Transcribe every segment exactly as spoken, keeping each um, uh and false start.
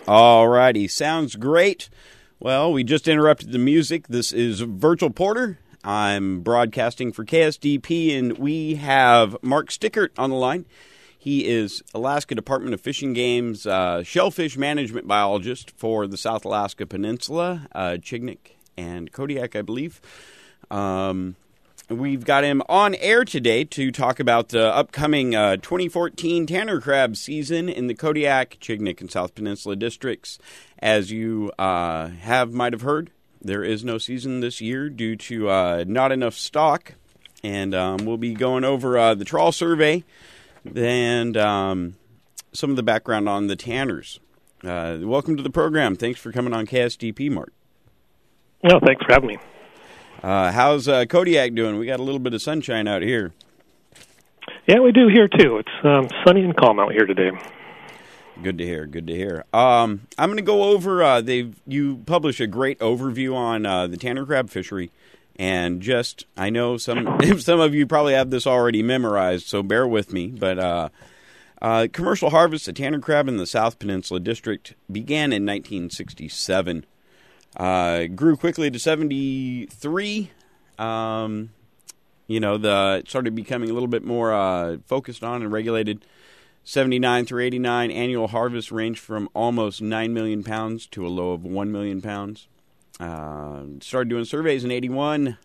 All righty. Sounds great. Well, we just interrupted the music. This is Virgil Porter. I'm broadcasting for K S D P, and we have Mark Stickert on the line. He is Alaska Department of Fish and Game's uh, shellfish management biologist for the South Alaska Peninsula, uh, Chignik and Kodiak, I believe. Um, we've got him on air today to talk about the upcoming uh, twenty fourteen Tanner crab season in the Kodiak, Chignik, and South Peninsula districts. As you uh, have might have heard, there is no season this year due to uh, not enough stock, and um, we'll be going over uh, the trawl survey and um, some of the background on the Tanners. Uh, welcome to the program. Thanks for coming on K S D P, Mark. No, thanks for having me. Uh, how's uh, Kodiak doing? We got a little bit of sunshine out here. Yeah, we do here, too. It's um, sunny and calm out here today. Good to hear. Good to hear. Um, I'm going to go over. Uh, they you publish a great overview on uh, the Tanner crab fishery, and just I know some some of you probably have this already memorized, so bear with me. But uh, uh, commercial harvest of Tanner crab in the South Peninsula District began in nineteen sixty-seven. Uh, grew quickly to seventy-three. Um, you know, the it started becoming a little bit more uh, focused on and regulated. seventy-nine through eighty-nine, annual harvest ranged from almost nine million pounds to a low of one million pounds. Uh, started doing surveys in eighty-one,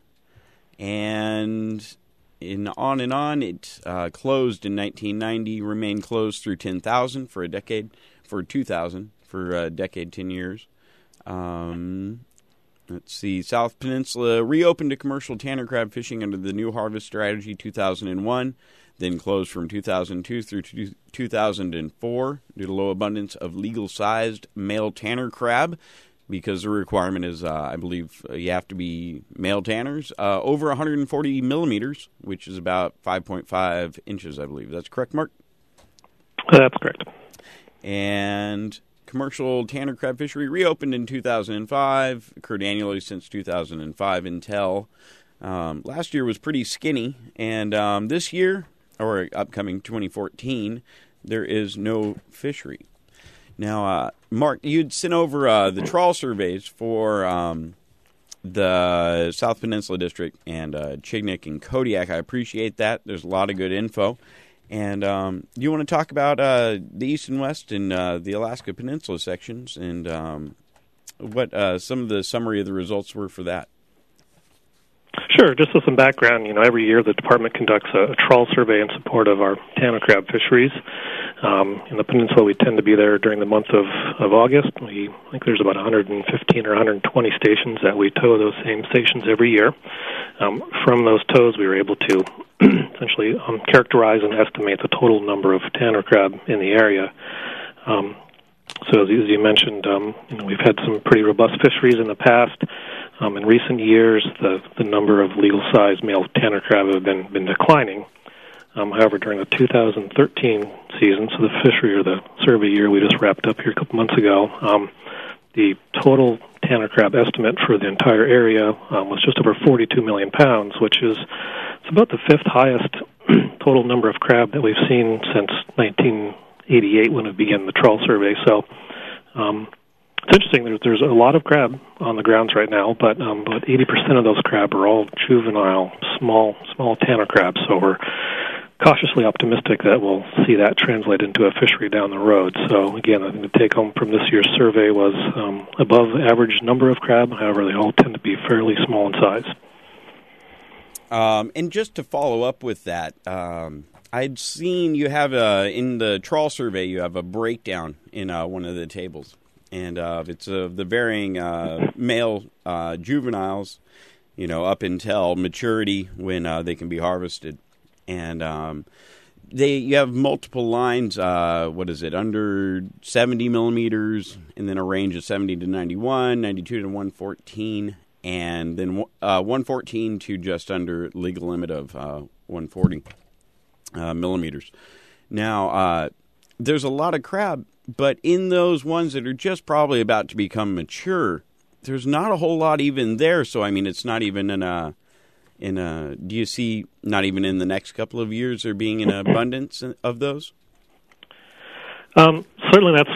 and in on and on. It uh, closed in nineteen ninety, remained closed through ten thousand for a decade, for two thousand for a decade, ten years. Um, let's see, South Peninsula reopened to commercial Tanner crab fishing under the new harvest strategy two thousand one. Then closed from two thousand two through two thousand four due to low abundance of legal-sized male Tanner crab, because the requirement is, uh, I believe, uh, you have to be male Tanners, uh, over one hundred forty millimeters, which is about five point five inches, I believe. That's correct, Mark? That's correct. And commercial Tanner crab fishery reopened in two thousand five, occurred annually since two thousand five until um, last year was pretty skinny, and um, this year, or upcoming twenty fourteen, there is no fishery. Now, uh, Mark, you'd sent over uh, the trawl surveys for um, the South Peninsula District and uh, Chignik and Kodiak. I appreciate that. There's a lot of good info. And um, you want to talk about uh, the East and West and uh, the Alaska Peninsula sections and um, what uh, some of the summary of the results were for that? Sure. Just as some background, you know, every year the department conducts a, a trawl survey in support of our Tanner crab fisheries. Um, in the peninsula, we tend to be there during the month of, of August. We I think there's about one hundred fifteen or one hundred twenty stations that we tow those same stations every year. Um, from those tows, we were able to essentially um, characterize and estimate the total number of Tanner crab in the area. Um, so as you, as you mentioned, um, you know, we've had some pretty robust fisheries in the past. Um, in recent years, the, the number of legal-sized male Tanner crab have been, been declining. Um, however, during the two thousand thirteen season, so the fishery or the survey year we just wrapped up here a couple months ago, um, the total Tanner crab estimate for the entire area um, was just over forty-two million pounds, which is it's about the fifth highest total number of crab that we've seen since nineteen eighty-eight when we began the trawl survey. So um, it's interesting. There's, there's a lot of crab on the grounds right now, but um, about eighty percent of those crab are all juvenile, small, small Tanner crabs. So we're cautiously optimistic that we'll see that translate into a fishery down the road. So again, I think the take-home from this year's survey was um, above average number of crab. However, they all tend to be fairly small in size. Um, and just to follow up with that, um, I'd seen you have a, in the trawl survey, you have a breakdown in uh, one of the tables. And uh, it's uh, the varying uh, male uh, juveniles, you know, up until maturity when uh, they can be harvested. And um, they you have multiple lines, uh, what is it, under seventy millimeters, and then a range of seventy to ninety-one, ninety-two to one fourteen, and then uh, one fourteen to just under legal limit of uh, one forty uh, millimeters. Now, uh, there's a lot of crab, but in those ones that are just probably about to become mature, there's not a whole lot even there. So, I mean, it's not even in a... In a, do you see, not even in the next couple of years, there being an abundance of those? Um, certainly that's what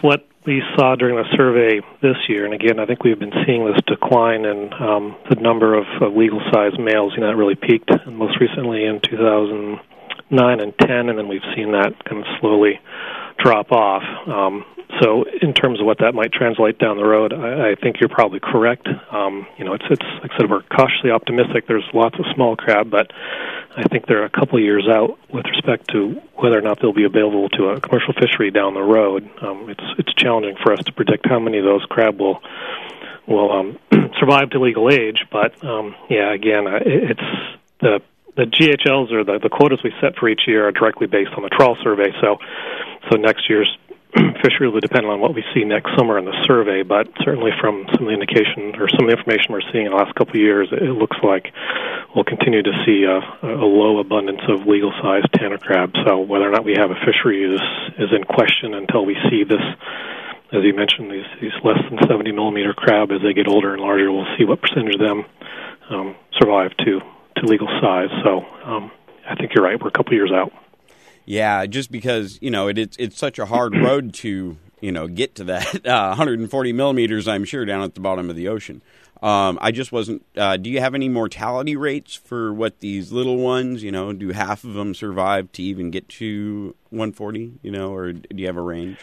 we saw during the survey this year, and again, I think we've been seeing this decline in um, the number of, of legal-sized males. You know, that really peaked most recently in two thousand nine and ten, and then we've seen that kind of slowly drop off. Um, so in terms of what that might translate down the road, I, I think you're probably correct. Um, you know, it's, it's like I said, we're cautiously optimistic. There's lots of small crab, but I think they're a couple of years out with respect to whether or not they'll be available to a commercial fishery down the road. Um, it's it's challenging for us to predict how many of those crab will will um, survive to legal age. But um, yeah, again, uh, it, it's the the G H Ls or the, the quotas we set for each year are directly based on the trawl survey. So so next year's fishery will depend on what we see next summer in the survey, but certainly from some of the indication or some of the information we're seeing in the last couple of years, it looks like we'll continue to see a, a low abundance of legal-sized tanner crab. So whether or not we have a fishery is is in question until we see this, as you mentioned, these, these less than seventy millimeter crab as they get older and larger. We'll see what percentage of them um, survive to, to legal size. So um, I think you're right. We're a couple of years out. Yeah, just because, you know, it, it's it's such a hard road to, you know, get to that uh, one hundred forty millimeters, I'm sure, down at the bottom of the ocean. Um, I just wasn't, uh, do you have any mortality rates for what these little ones, you know, do half of them survive to even get to one forty, you know, or do you have a range?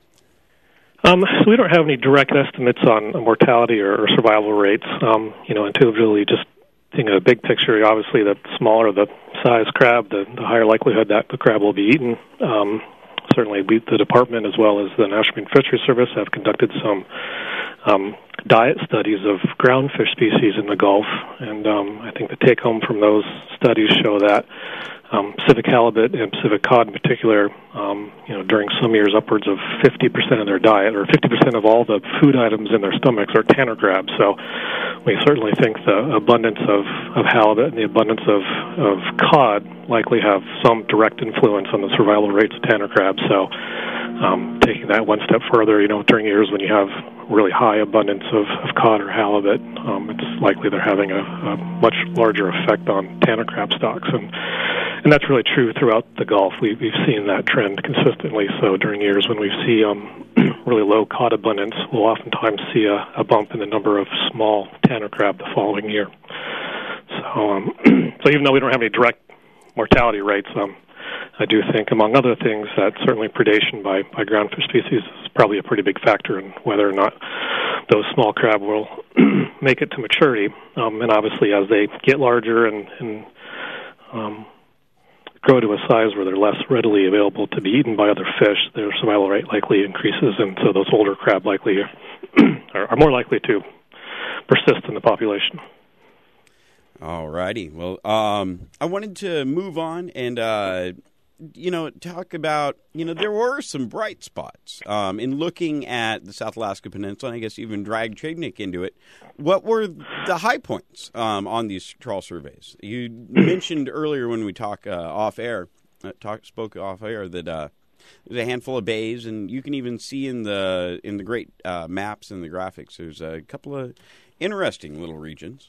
Um, so we don't have any direct estimates on mortality or, or survival rates, um, you know, intuitively just thinking of the big picture. Obviously, the smaller the size crab, the, the higher likelihood that the crab will be eaten. Um, certainly, we, the department, as well as the National Marine Fisheries Service, have conducted some um, diet studies of groundfish species in the Gulf, and um, I think the take-home from those studies show that um, Pacific halibut and Pacific cod in particular, um, you know, during some years upwards of fifty percent of their diet, or fifty percent of all the food items in their stomachs are tanner crabs. So we certainly think the abundance of, of halibut and the abundance of, of cod likely have some direct influence on the survival rates of tanner crabs. So um, taking that one step further, you know, during years when you have really high abundance of, of cod or halibut, um, it's likely they're having a, a much larger effect on tanner crab stocks. And and that's really true throughout the Gulf. We, we've seen that trend consistently. So during years when we see um, really low cod abundance, we'll oftentimes see a, a bump in the number of small tanner crab the following year. So, um, so even though we don't have any direct mortality rates, um, I do think, among other things, that certainly predation by, by groundfish species is probably a pretty big factor in whether or not those small crab will make it to maturity. Um, and obviously, as they get larger and, and um, grow to a size where they're less readily available to be eaten by other fish, their survival rate likely increases, and so those older crab likely are, are more likely to persist in the population. All righty. Well, um, I wanted to move on and, uh, you know, talk about, you know, there were some bright spots um, in looking at the South Alaska Peninsula, and I guess even drag Chignik into it. What were the high points um, on these trawl surveys? You mentioned earlier when we talk uh, off air, uh, talk, spoke off air, that uh, there's a handful of bays, and you can even see in the in the great uh, maps and the graphics, there's a couple of interesting little regions.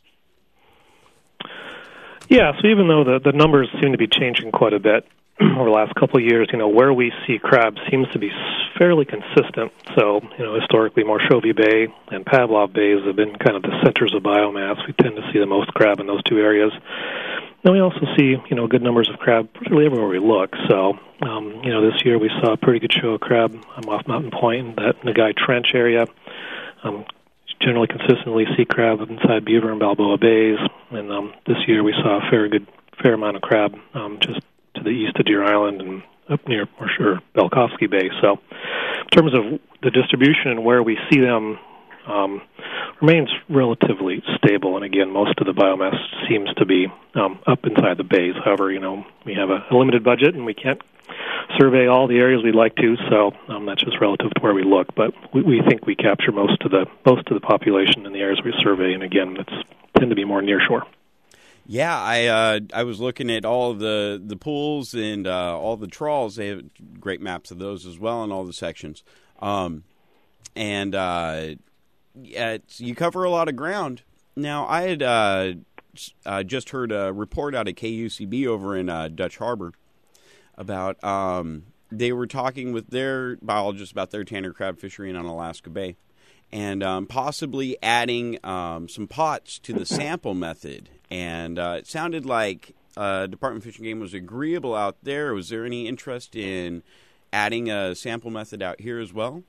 Yeah, so even though the, the numbers seem to be changing quite a bit over the last couple of years, you know, where we see crab seems to be fairly consistent. So, you know, historically, Morshovy Bay and Pavlov Bays have been kind of the centers of biomass. We tend to see the most crab in those two areas. And we also see, you know, good numbers of crab really everywhere we look. So, um, you know, this year we saw a pretty good show of crab um, off Mountain Point, that Nagai Trench area. Um, generally consistently see crab inside Beaver and Balboa Bays, and um, this year we saw a fair good fair amount of crab um, just to the east of Deer Island and up near, or sure, Belkovsky Bay. So in terms of the distribution and where we see them, um, remains relatively stable. And again, most of the biomass seems to be um, up inside the bays. However, you know, we have a, a limited budget and we can't survey all the areas we'd like to, so um, that's just relative to where we look. But we, we think we capture most of the most of the population in the areas we survey, and again, that's tend to be more near shore. Yeah, I uh, I was looking at all of the the pools and uh, all the trawls. They have great maps of those as well in all the sections, um, and uh, yeah, it's, you cover a lot of ground. Now, I had uh, uh, just heard a report out of K U C B over in uh, Dutch Harbor about um, they were talking with their biologists about their tanner crab fishery in Unalaska Bay, and um, possibly adding um, some pots to the sample method. And uh, it sounded like uh, Department of Fish and Game was agreeable out there. Was there any interest in adding a sample method out here as well?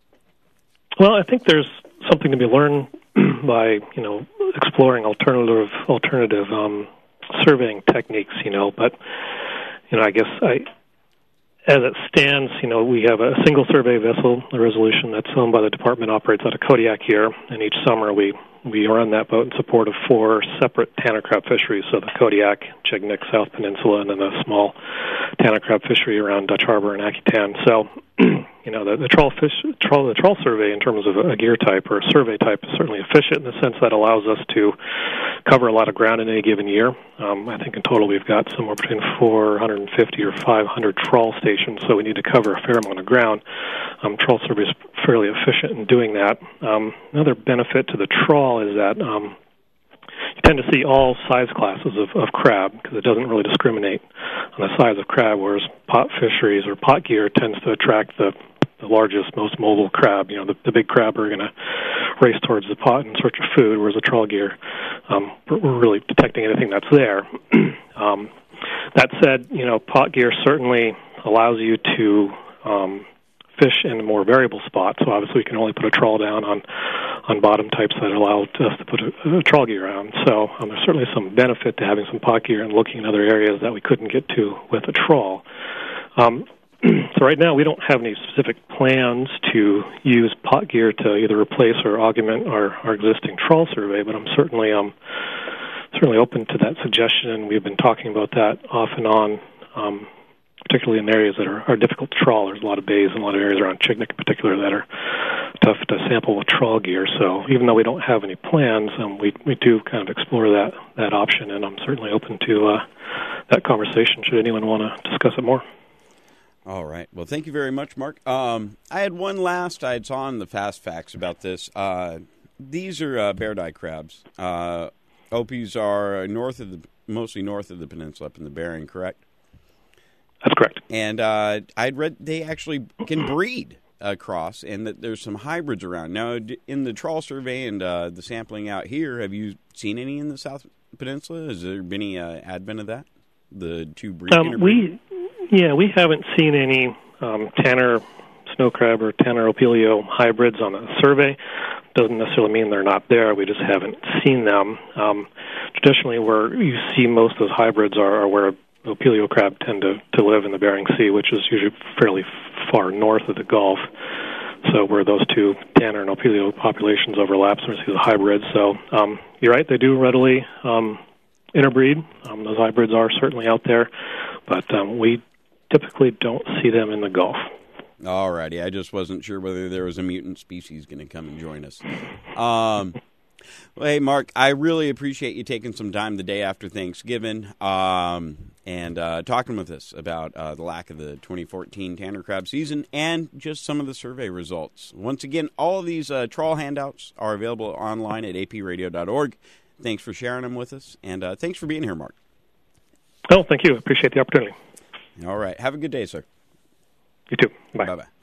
Well, I think there's something to be learned by, you know, exploring alternative alternative um, surveying techniques, you know. But, you know, I guess I, as it stands, you know, we have a single survey vessel, a Resolution, that's owned by the department, operates out of Kodiak here, and each summer we we run that boat in support of four separate tanner crab fisheries, so the Kodiak, Chignik, South Peninsula, and then a small tanner crab fishery around Dutch Harbor and Akitan. So, you know, the, the trawl fish, trawl, the trawl survey in terms of a gear type or a survey type is certainly efficient in the sense that allows us to cover a lot of ground in any given year. Um, I think in total we've got somewhere between four hundred fifty or five hundred trawl stations, so we need to cover a fair amount of ground. Um, trawl survey is fairly efficient in doing that. Um, another benefit to the trawl is that um, you tend to see all size classes of, of crab because it doesn't really discriminate on the size of crab, whereas pot fisheries or pot gear tends to attract the, the largest, most mobile crab. You know, the, the big crab are going to race towards the pot in search of food, whereas the trawl gear, um, we're, we're really detecting anything that's there. um, that said, you know, pot gear certainly allows you to um, fish in a more variable spot. So obviously we can only put a trawl down on on bottom types that allow us to put a, a trawl gear on. So um, there's certainly some benefit to having some pot gear and looking in other areas that we couldn't get to with a trawl. Um, so right now we don't have any specific plans to use pot gear to either replace or augment our, our existing trawl survey, but I'm certainly um, certainly open to that suggestion, and we've been talking about that off and on, um, particularly in areas that are, are difficult to trawl. There's a lot of bays and a lot of areas around Chignik in particular that are tough to sample with trawl gear. So even though we don't have any plans, um, we we do kind of explore that, that option, and I'm certainly open to uh, that conversation should anyone want to discuss it more. All right. Well, thank you very much, Mark. Um, I had one last. I saw on the Fast Facts about this. Uh, these are uh, bear dye crabs. Uh, Opies are north of the, mostly north of the peninsula, up in the Bering, correct? That's correct. And uh, I'd read they actually can breed across, and that there's some hybrids around. Now, in the trawl survey and uh, the sampling out here, have you seen any in the South Peninsula? Has there been any uh, advent of that? The two breed. Um, we, yeah, we haven't seen any um, tanner snow crab or tanner opilio hybrids on the survey. Doesn't necessarily mean they're not there. We just haven't seen them. Um, traditionally, where you see most of those hybrids are, are where opilio crab tend to, to live in the Bering Sea, which is usually fairly far north of the Gulf. So where those two tanner and opilio populations overlap, so we see the hybrids. So um, you're right, they do readily um, interbreed. Um, those hybrids are certainly out there, but um, we typically don't see them in the Gulf. All righty. I just wasn't sure whether there was a mutant species going to come and join us. Um, well, hey, Mark, I really appreciate you taking some time the day after Thanksgiving um, and uh, talking with us about uh, the lack of the twenty fourteen tanner crab season and just some of the survey results. Once again, all of these uh, trawl handouts are available online at a p radio dot org. Thanks for sharing them with us, and uh, thanks for being here, Mark. Oh, thank you. Appreciate the opportunity. All right. Have a good day, sir. You too. Bye. Bye-bye.